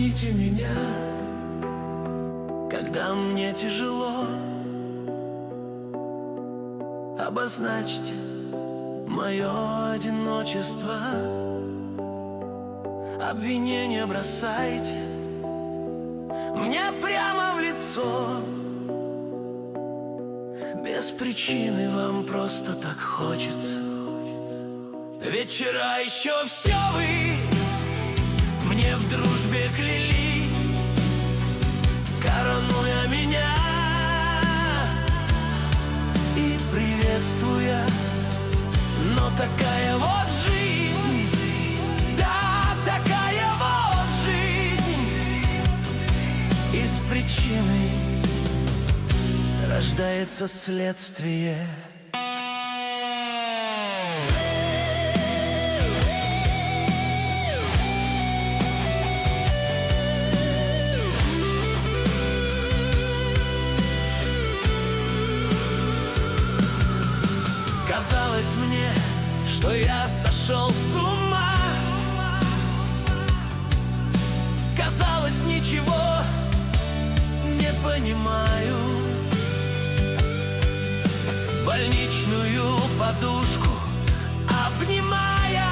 Поймите меня, когда мне тяжело. Обозначьте мое одиночество. Обвинения бросайте мне прямо в лицо. Без причины вам просто так хочется. Ведь вчера еще все вы мне в дружбе клялись, коронуя меня и приветствуя. Но такая вот жизнь, да, такая вот жизнь. Из причины рождается следствие. Казалось мне, что я сошел с ума. Казалось, ничего не понимаю. Больничную подушку обнимая,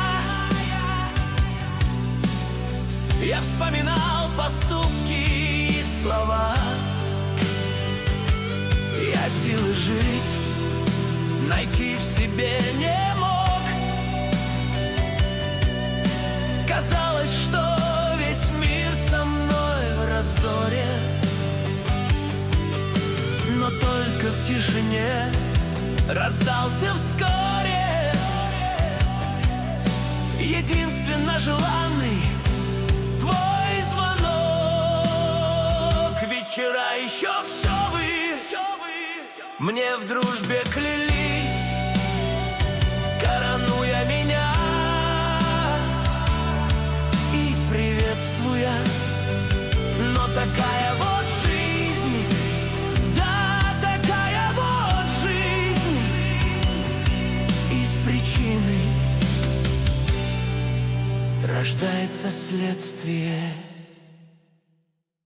я вспоминал поступки и слова. Я силы жить найти в себе не мог. Казалось, что весь мир со мной в раздоре, но только в тишине раздался вскоре единственно желанный твой звонок. Ведь вчера еще все вы мне в дружбе клялись, коронуя меня и приветствуя. Но такая вот жизнь, да, такая вот жизнь. Из причины рождается следствие.